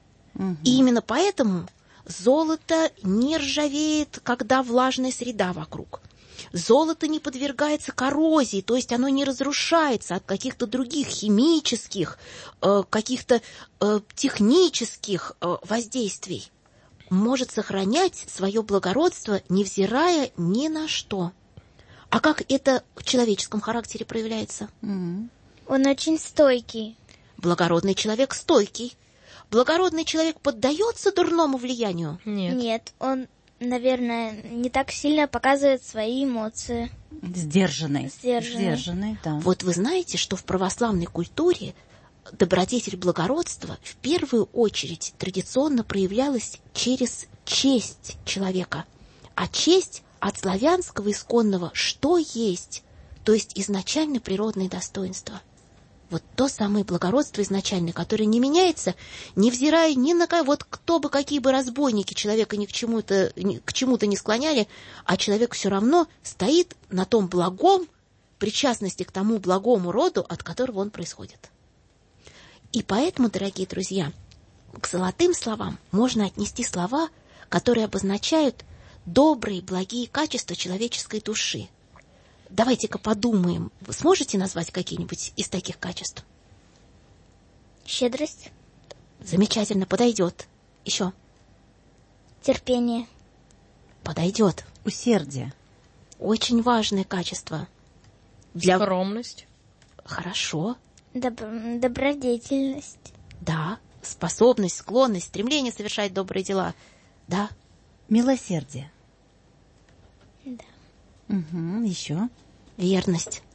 И именно поэтому золото не ржавеет, когда влажная среда вокруг. Золото не подвергается коррозии, то есть оно не разрушается от каких-то других химических, каких-то технических воздействий. Может сохранять свое благородство, невзирая ни на что. А как это в человеческом характере проявляется? Он очень стойкий. Благородный человек стойкий. Благородный человек поддается дурному влиянию? Нет, он, наверное, не так сильно показывает свои эмоции. Сдержанный, да. Вот вы знаете, что в православной культуре добродетель благородства в первую очередь традиционно проявлялась через честь человека. А честь от славянского исконного «что есть», то есть изначально природное достоинство. Вот то самое благородство изначальное, которое не меняется, невзирая ни на кого. Вот кто бы, какие бы разбойники человека ни к чему-то не склоняли, а человек все равно стоит на том благом, причастности к тому благому роду, от которого он происходит. И поэтому, дорогие друзья, к золотым словам можно отнести слова, которые обозначают добрые, благие качества человеческой души. Давайте-ка подумаем. Вы сможете назвать какие-нибудь из таких качеств? Щедрость. Замечательно, подойдет. Еще. Терпение. Подойдет. Усердие. Очень важное качество. Скромность. Хорошо. Добродетельность. Да. Способность, склонность, стремление совершать добрые дела. Да. Милосердие. Да. Еще. Верность.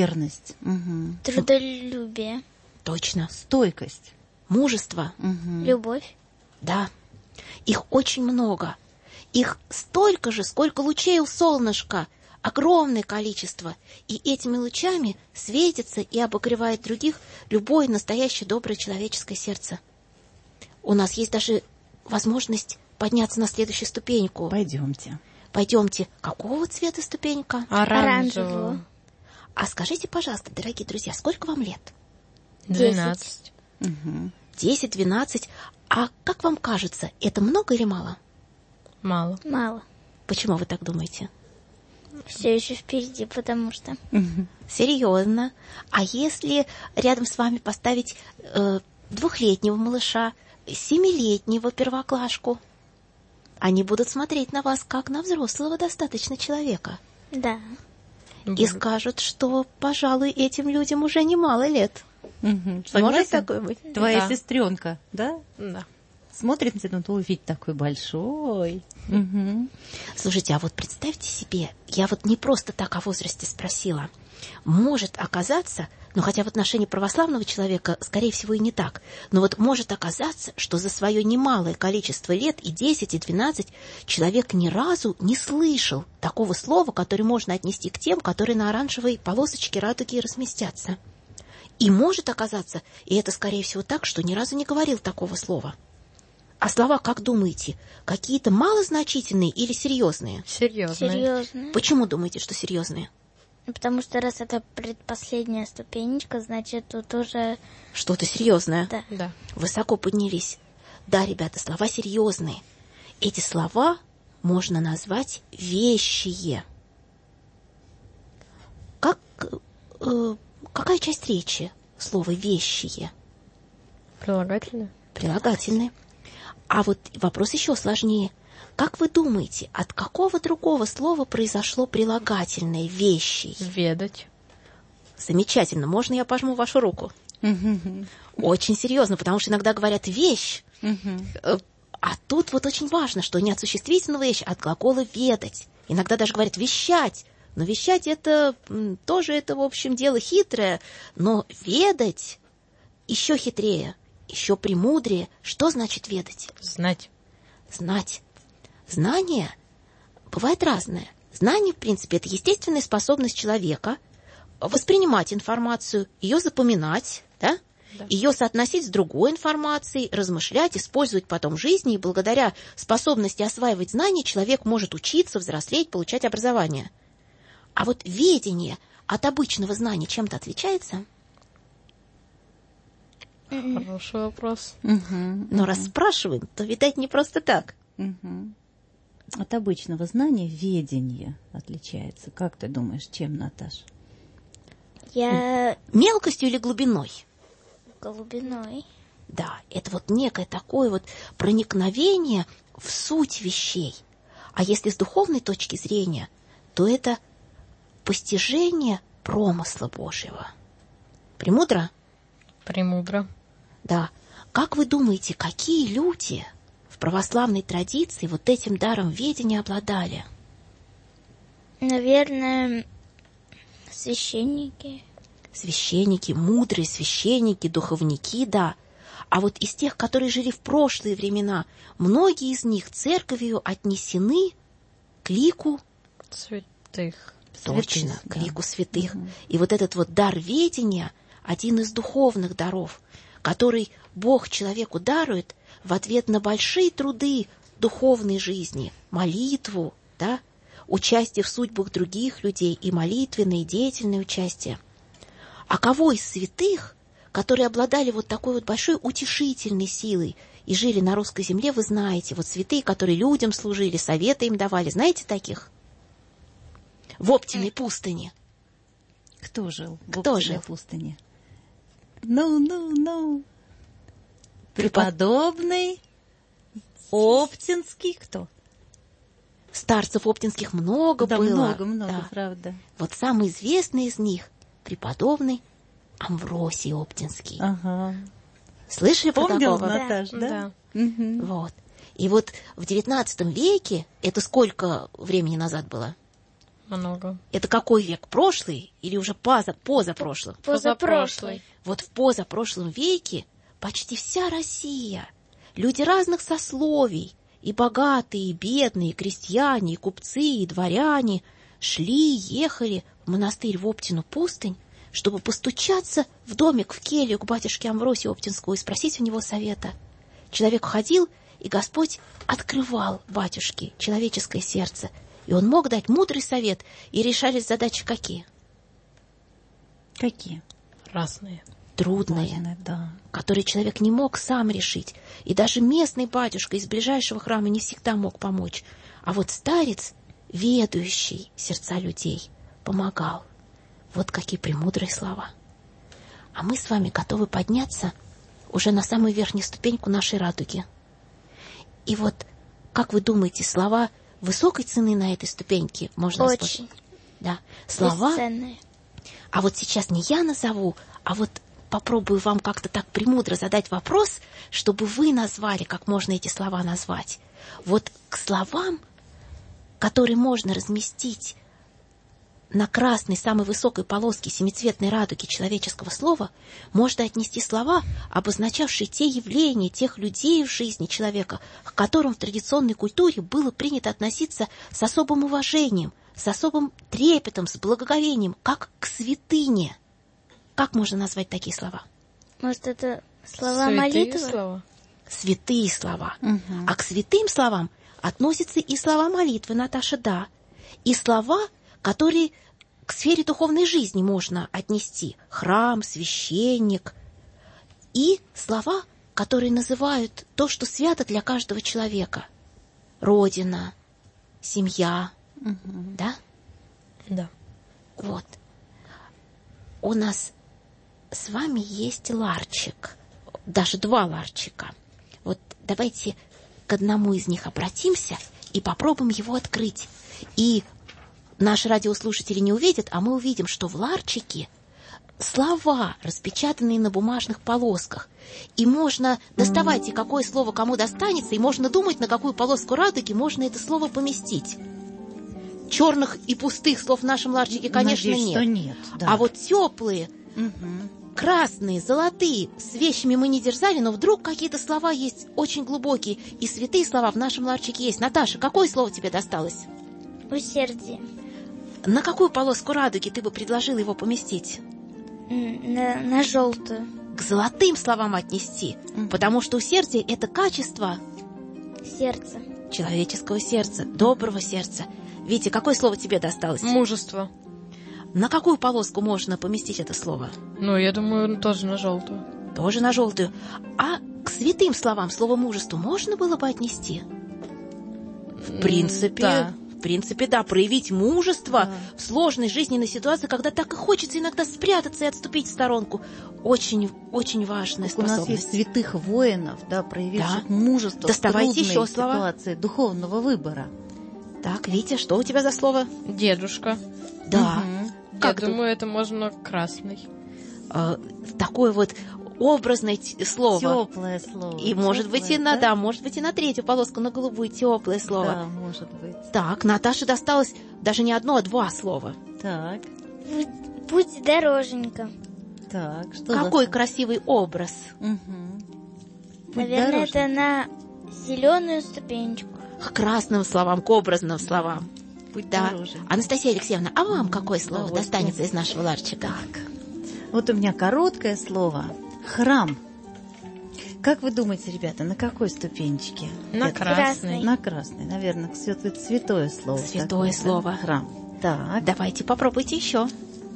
Трудолюбие. Точно. Стойкость. Мужество. Любовь. Да. Их очень много. Их столько же, сколько лучей у солнышка. Огромное количество. И этими лучами светится и обогревает других любое настоящее доброе человеческое сердце. У нас есть даже возможность подняться на следующую ступеньку. Пойдемте. Какого цвета ступенька? Оранжевого. А скажите, пожалуйста, дорогие друзья, сколько вам лет? 12. 10-12. А как вам кажется, это много или мало? Мало. Почему вы так думаете? Все еще впереди, потому что... Серьезно? А если рядом с вами поставить 2-летнего малыша, 7-летнего первоклашку. Они будут смотреть на вас, как на взрослого достаточно человека. Да. И скажут, что, пожалуй, этим людям уже немало лет. Может такое быть? Твоя сестренка, да? Да. Смотрит на тебя, ну, ведь такой большой. Слушайте, а вот представьте себе, я вот не просто так о возрасте спросила. Может оказаться, ну хотя в отношении православного человека, скорее всего, и не так, но вот может оказаться, что за свое немалое количество лет, и 10, и 12, человек ни разу не слышал такого слова, которое можно отнести к тем, которые на оранжевой полосочке радуги разместятся. И может оказаться, и это, скорее всего, так, что ни разу не говорил такого слова. А слова, как думаете, какие-то малозначительные или серьезные? Серьезные. Серьезно. Почему думаете, что серьезные? Потому что раз это предпоследняя ступенечка, значит, тут уже... Что-то серьезное. Да. Да. Высоко поднялись. Да, ребята, слова серьезные. Эти слова можно назвать вещие. Какая часть речи слова «вещие»? Прилагательное. Прилагательное. А вот вопрос еще сложнее. Как вы думаете, от какого другого слова произошло прилагательное «вещий»? Ведать. Замечательно. Можно я пожму вашу руку? Очень серьезно, потому что иногда говорят «вещь». А тут вот очень важно, что не от существительного «вещь», а от глагола «ведать». Иногда даже говорят «вещать». Но вещать это тоже, в общем, дело хитрое. Но ведать еще хитрее, еще премудрее. Что значит ведать? Знать. Знать. Знание бывает разное. Знание, в принципе, это естественная способность человека воспринимать информацию, ее запоминать, да? Да. Ее соотносить с другой информацией, размышлять, использовать потом в жизни. И благодаря способности осваивать знания человек может учиться, взрослеть, получать образование. А вот ведение от обычного знания чем-то отличается? Хороший вопрос. Но раз спрашиваем, то, видать, не просто так. От обычного знания ведение отличается. Как ты думаешь, чем, Наташа? Мелкостью или глубиной? Глубиной. Да, это вот некое такое вот проникновение в суть вещей. А если с духовной точки зрения, то это постижение промысла Божьего. Премудро? Премудро. Да. Как вы думаете, какие люди в православной традиции вот этим даром ведения обладали? Наверное, священники. Священники, мудрые священники, духовники, да. А вот из тех, которые жили в прошлые времена, многие из них церковью отнесены к лику святых. Точно, святых, к лику святых. И вот этот вот дар ведения один из духовных даров, который Бог человеку дарует в ответ на большие труды духовной жизни, молитву, да, участие в судьбах других людей и молитвенное, и деятельное участие. А кого из святых, которые обладали вот такой вот большой утешительной силой и жили на русской земле, вы знаете, вот святые, которые людям служили, советы им давали, знаете таких? В Оптиной пустыне. Кто жил в Кто Оптиной жил? пустыне? Преподобный Оптинский кто? Старцев оптинских много Да, было. много, Да. правда. Вот самый известный из них преподобный Амвросий Оптинский. Ага. Слышали про Помнила, такого? Наташа, да? Вот. И вот в XIX веке, это сколько времени назад было? Много. Это какой век? Прошлый или уже позапрошлый? Позапрошлый. Вот в позапрошлом веке почти вся Россия, люди разных сословий, и богатые, и бедные, и крестьяне, и купцы, и дворяне, ехали в монастырь в Оптину пустынь, чтобы постучаться в домик, в келью к батюшке Амвросию Оптинскому и спросить у него совета. Человек ходил, и Господь открывал батюшке человеческое сердце, и он мог дать мудрый совет, и решались задачи какие? Какие? Разные. Трудные, Важные, да. которые человек не мог сам решить. И даже местный батюшка из ближайшего храма не всегда мог помочь. А вот старец, ведающий сердца людей, помогал. Вот какие премудрые слова. А мы с вами готовы подняться уже на самую верхнюю ступеньку нашей радуги. И вот, как вы думаете, слова высокой цены на этой ступеньке можно использовать? Очень. Да, слова. Бесценные. А вот сейчас не я назову, а вот попробую вам как-то так премудро задать вопрос, чтобы вы назвали, как можно эти слова назвать. Вот к словам, которые можно разместить на красной, самой высокой полоске семицветной радуги человеческого слова, можно отнести слова, обозначавшие те явления, тех людей в жизни человека, к которым в традиционной культуре было принято относиться с особым уважением, с особым трепетом, с благоговением, как к святыне. Как можно назвать такие слова? Может, это слова Святые молитвы? слова. Святые слова. А к святым словам относятся и слова молитвы, Наташа, да. И слова, которые к сфере духовной жизни можно отнести. Храм, священник. И слова, которые называют то, что свято для каждого человека. Родина, семья. Да? Да. Вот. У нас с вами есть ларчик. Даже 2 ларчика. Вот давайте к одному из них обратимся и попробуем его открыть. И наши радиослушатели не увидят, а мы увидим, что в ларчике слова, распечатанные на бумажных полосках. И можно доставать, и какое слово кому достанется, и можно думать, на какую полоску радуги можно это слово поместить. Черных и пустых слов в нашем ларчике, конечно, Надеюсь, нет. что нет, да. А вот теплые, красные, золотые, с вещами мы не дерзали, но вдруг какие-то слова есть очень глубокие, и святые слова в нашем ларчике есть. Наташа, какое слово тебе досталось? Усердие. На какую полоску радуги ты бы предложила его поместить? На желтую. К золотым словам отнести, потому что усердие – это качество Сердце. человеческого сердца, доброго сердца. Витя, какое слово тебе досталось? Мужество. На какую полоску можно поместить это слово? Ну, я думаю, тоже на желтую. Тоже на желтую. А к святым словам слово мужество можно было бы отнести? В принципе, да, проявить мужество в сложной жизненной ситуации, когда так и хочется иногда спрятаться и отступить в сторонку. Очень, очень важная способность. У нас есть святых воинов, да, проявивших Да. мужество Доставайте в трудной еще слова. ситуации духовного выбора. Так, Витя, что у тебя за слово? Дедушка. Да. Я думаю, это можно красный. Такое вот образное слово. Теплое слово. И может быть и на, может быть и на 3-ю полоску, на голубую, теплое слово. Да, может быть. Так, Наташе досталось даже не 1, а 2 слова. Так, Будь дороженька. так, что Какой за... красивый образ. Будь Наверное, дороженька. это на зеленую ступенечку. К красным словам, к образным словам. Будь Да. дороженька. Анастасия Алексеевна, а вам какое слово вот, достанется из нашего ларчика? Вот у меня короткое слово. Храм. Как вы думаете, ребята, на какой ступенечке? На Это красный. На красной, наверное, святое слово. Святое какое-то. слово. Храм. Так. Давайте попробуйте еще.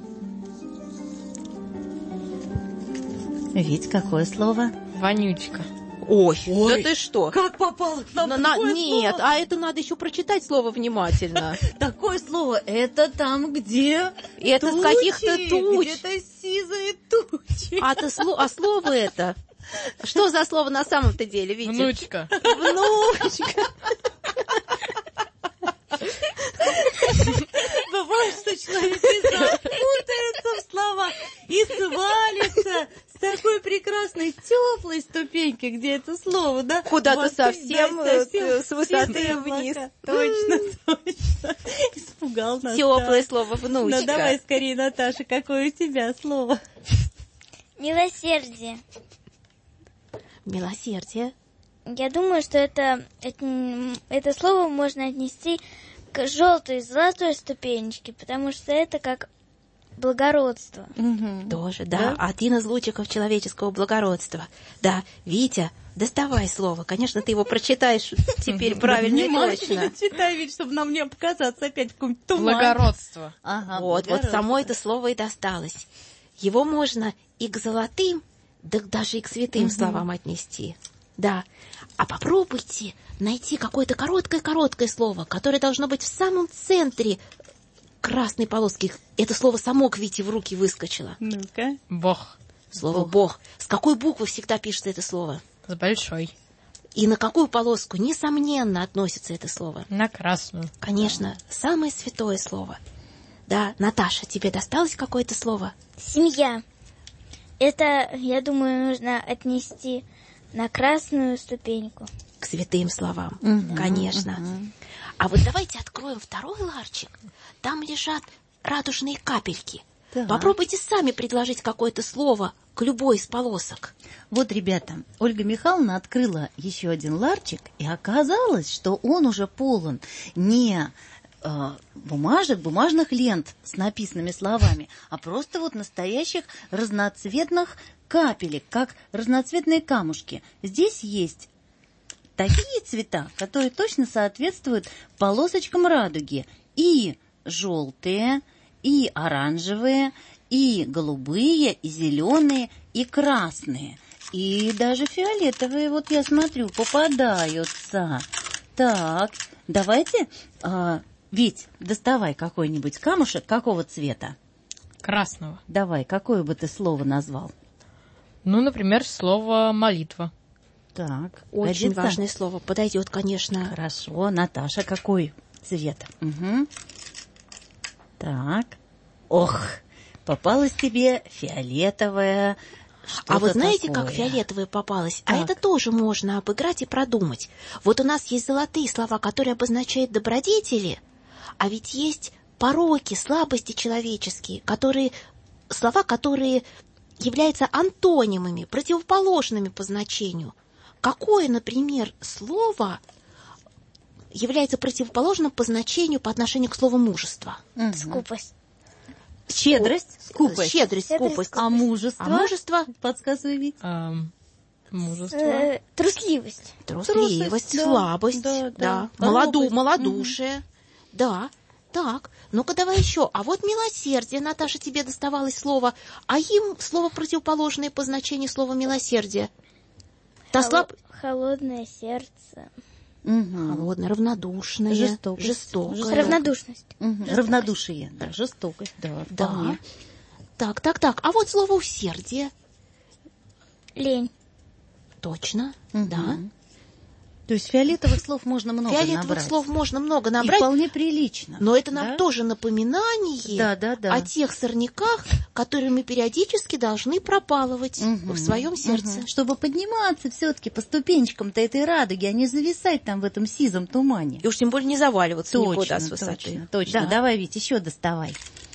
Ведь какое слово? Вонючка. Ой, да ты что? Как попало к нам Нет, а это надо еще прочитать слово внимательно. Такое слово, это там, где Это тучи, каких-то туч. где-то сизые тучи. А слово это? Что за слово на самом-то деле, Витя? Внучка. Внучка. Бывает, что человек путается в словах и свалится с такой прекрасной теплой ступеньки, где это слово, да? Куда-то Вот, совсем, да, с высоты сизые вниз. облака. Точно. Испугал нас. Теплое да. слово внучка. Ну, давай скорее, Наташа, какое у тебя слово? Милосердие. Милосердие. Я думаю, что это слово можно отнести к желтой и золотой ступенечке, потому что это как благородство. Тоже, да. Один из лучиков человеческого благородства. Да, Витя, доставай слово. Конечно, ты его прочитаешь теперь правильно и точно. Читай, ведь, чтобы нам не показаться опять в каком-то тумане. Благородство. Ага, Вот благородство. само это слово и досталось. Его можно и к золотым, да даже и к святым словам отнести. Да. А попробуйте найти какое-то короткое слово, которое должно быть в самом центре красной полоски. Это слово само к Вите в руки выскочило. Ну-ка. Бог. Слово «Бог». С какой буквы всегда пишется это слово? С большой. И на какую полоску, несомненно, относится это слово? На красную. Конечно, самое святое слово. Да, Наташа, тебе досталось какое-то слово? Семья. Это, я думаю, нужно отнести на красную ступеньку. К святым словам, конечно. А вот давайте откроем второй ларчик. Там лежат радужные капельки. Да. Попробуйте сами предложить какое-то слово к любой из полосок. Вот, ребята, Ольга Михайловна открыла еще один ларчик, и оказалось, что он уже полон не бумажных лент с написанными словами, а просто вот настоящих разноцветных капелек, как разноцветные камушки. Здесь есть такие цвета, которые точно соответствуют полосочкам радуги. И желтые, и оранжевые, и голубые, и зеленые, и красные. И даже фиолетовые, вот я смотрю, попадаются. Так, давайте, Вить, доставай какой-нибудь камушек. Какого цвета? Красного. Давай, какое бы ты слово назвал? Ну, например, слово «молитва». Так, Очень годится? важное слово. Подойдет, конечно. Хорошо. Наташа, какой цвет? Угу. Так. Ох, попалась тебе фиолетовая. А вот знаете, такое. как фиолетовая попалась? Так. А это тоже можно обыграть и продумать. Вот у нас есть золотые слова, которые обозначают добродетели, а ведь есть пороки, слабости человеческие, слова, которые являются антонимами, противоположными по значению. Какое, например, слово является противоположным по значению по отношению к слову мужество? Скупость. Щедрость, скупость. Щедрость, скупость. А мужество? А мужество? Подсказывай, Вить. Мужество. Трусливость. Трусливость, да, слабость, да. малодушие. Да, так, ну-ка давай еще. А вот милосердие, Наташа, тебе доставалось слово, а им слово противоположное по значению слова милосердие. Холодное сердце. Холодное, равнодушное, жестокое. Равнодушность. Равнодушие, да, жестокость, да. Да. вполне. Так. А вот слово усердие. Лень. Точно, да. То есть фиолетовых слов можно много Фиолетовых набрать. слов можно много И набрать. вполне прилично. Но это нам да? тоже напоминание Да. о тех сорняках, которые мы периодически должны пропалывать в своем сердце. Чтобы подниматься все-таки по ступенечкам-то этой радуги, а не зависать там в этом сизом тумане. И уж тем более не заваливаться никуда с высоты. Точно. Да. Давай, Вить, еще доставай.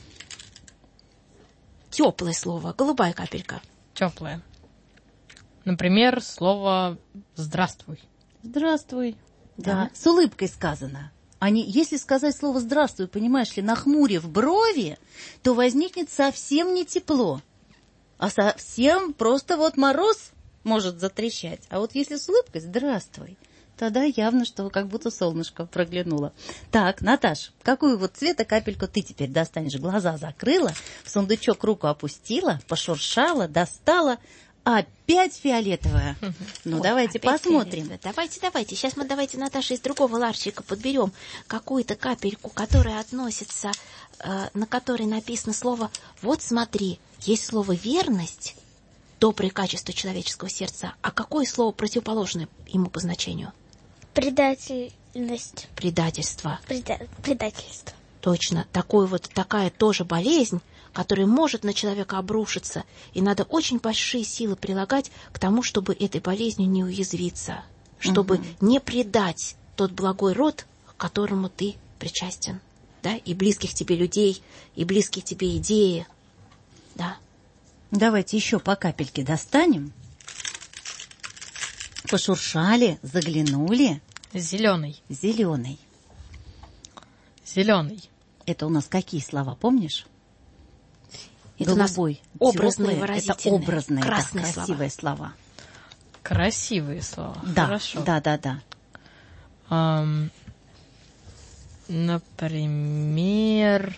Теплое слово, голубая капелька. Теплое. Например, слово «здравствуй». Здравствуй. Да. С улыбкой сказано. Если сказать слово «здравствуй», понимаешь ли, нахмурив брови, то возникнет совсем не тепло, а совсем просто вот мороз может затрещать. А вот если с улыбкой «здравствуй», тогда явно, что как будто солнышко проглянуло. Так, Наташ, какую вот цвета капельку ты теперь достанешь? Глаза закрыла, в сундучок руку опустила, пошуршала, достала. Опять фиолетовая. Ну, давайте посмотрим. Давайте. Сейчас мы Наташа, из другого ларчика подберем какую-то капельку, которая относится, на которой написано слово «Вот смотри». Есть слово «верность», доброе качество человеческого сердца. А какое слово противоположное ему по значению? Предательность. Предательство. Предательство. Точно. Такая тоже болезнь, которая может на человека обрушиться, и надо очень большие силы прилагать к тому, чтобы этой болезнью не уязвиться, чтобы не предать тот благой род, к которому ты причастен, да, и близких тебе людей, и близкие тебе идеи, да. Давайте еще по капельке достанем. Пошуршали, заглянули. Зеленый. Зеленый. Зеленый. Это у нас какие слова, помнишь? Это голубой, у нас образные, теплые, выразительные, это образные, красные красивые слова. Красивые слова. Да, Хорошо. да. Например...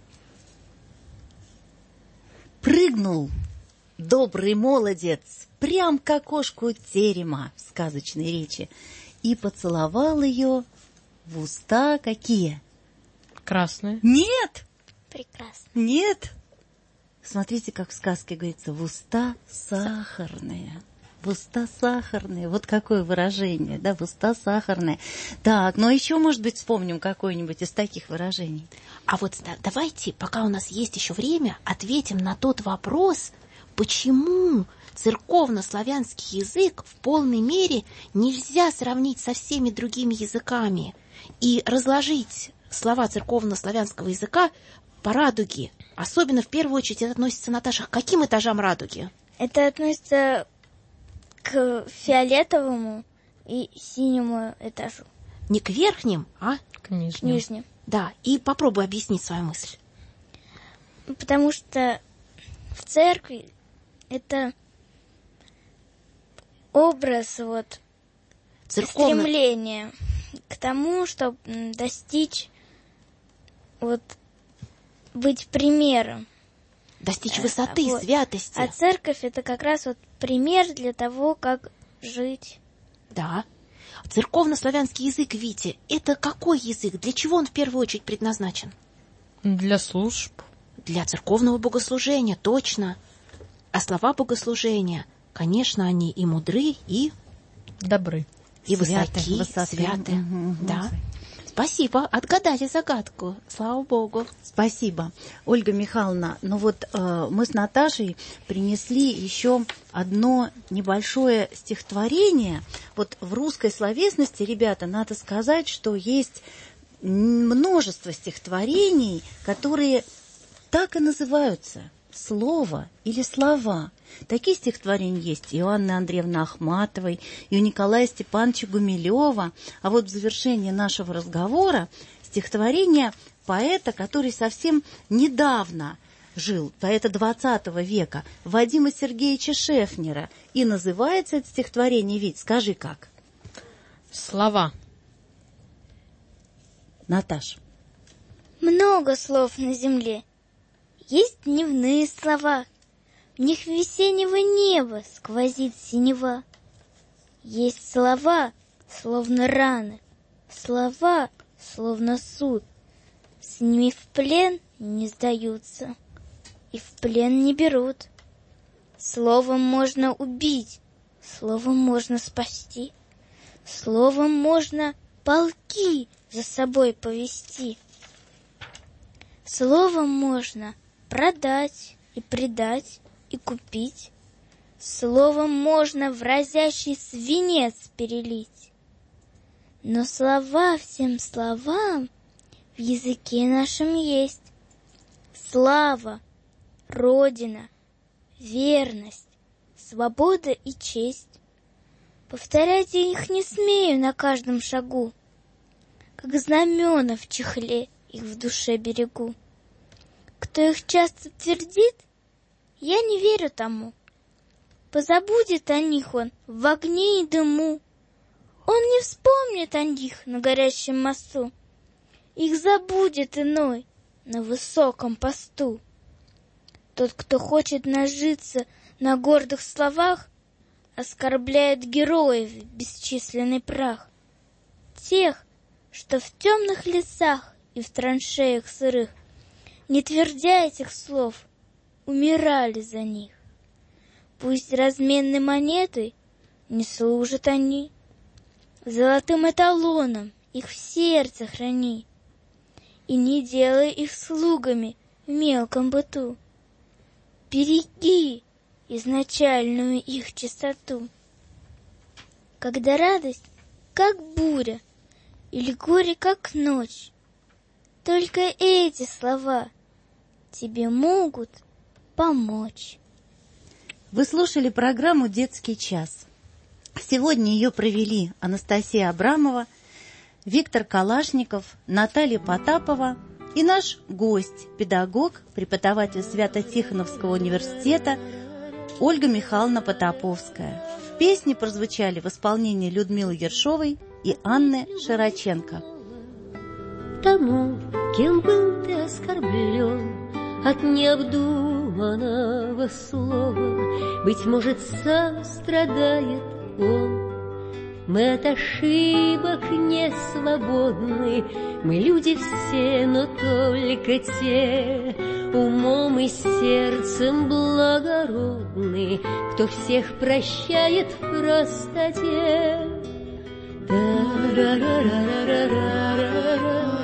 Прыгнул добрый молодец прям к окошку терема в сказочной речи и поцеловал ее в уста какие? Красные. Нет! Прекрасно. Нет! смотрите, как в сказке говорится, в уста сахарные. В уста сахарные. Вот какое выражение, да, в уста сахарные. Так, но еще, может быть, вспомним какое-нибудь из таких выражений. А вот давайте, пока у нас есть еще время, ответим на тот вопрос, почему церковнославянский язык в полной мере нельзя сравнить со всеми другими языками и разложить слова церковнославянского языка по радуге. Особенно, в первую очередь, это относится, Наташа, к каким этажам радуги? Это относится к фиолетовому и синему этажу. Не к верхним, а к нижним. Нижним. Да, и попробуй объяснить свою мысль. Потому что в церкви это образ вот стремления к тому, чтобы достичь, вот быть примером. Достичь высоты, вот. святости. А церковь это как раз вот пример для того, как жить. Да. Церковнославянский язык, Витя, это какой язык? Для чего он в первую очередь предназначен? Для служб. Для церковного богослужения, точно. А слова богослужения, конечно, они и мудры, и добры. И высоки, святы. Да. Спасибо, отгадали загадку, слава Богу. Спасибо, Ольга Михайловна. Ну вот мы с Наташей принесли еще одно небольшое стихотворение. Вот в русской словесности, ребята, надо сказать, что есть множество стихотворений, которые так и называются «слово» или «слова». Такие стихотворения есть и у Анны Андреевны Ахматовой, и у Николая Степановича Гумилева. А вот в завершении нашего разговора стихотворение поэта, который совсем недавно жил, поэта XX века, Вадима Сергеевича Шефнера. И называется это стихотворение, Вить, скажи как? Слова. Наташ. Много слов на земле. Есть дневные слова. В них весеннего неба сквозит синева. Есть слова, словно раны, слова, словно суд. С ними в плен не сдаются и в плен не берут. Словом можно убить, словом можно спасти, словом можно полки за собой повести. Словом можно продать и предать, и купить. Словом можно в разящий свинец перелить. Но слова всем словам в языке нашем есть. Слава, Родина, верность, свобода и честь. Повторять я их не смею на каждом шагу, как знамена в чехле их в душе берегу. Кто их часто твердит, я не верю тому. Позабудет о них он в огне и дыму. Он не вспомнит о них на горящем мосту. Их забудет иной на высоком посту. Тот, кто хочет нажиться на гордых словах, оскорбляет героев в бесчисленный прах. Тех, что в темных лесах и в траншеях сырых, не твердя этих слов, умирали за них. Пусть разменной монетой не служат они, золотым эталоном их в сердце храни, и не делай их слугами в мелком быту. Береги изначальную их чистоту. Когда радость, как буря, или горе, как ночь, только эти слова тебе могут помочь. Вы слушали программу «Детский час». Сегодня ее провели Анастасия Абрамова, Виктор Калашников, Наталья Потапова и наш гость, педагог, преподаватель Свято-Тихоновского университета Ольга Михайловна Потаповская. Песни прозвучали в исполнении Людмилы Ершовой и Анны Широченко. Тому, кем был ты оскорблен от необдуманного слова, быть может, сам страдает он. Мы от ошибок не свободны, мы люди все, но только те, умом и сердцем благородный, кто всех прощает в простоте. Да-ра-ра-ра-ра-ра-ра.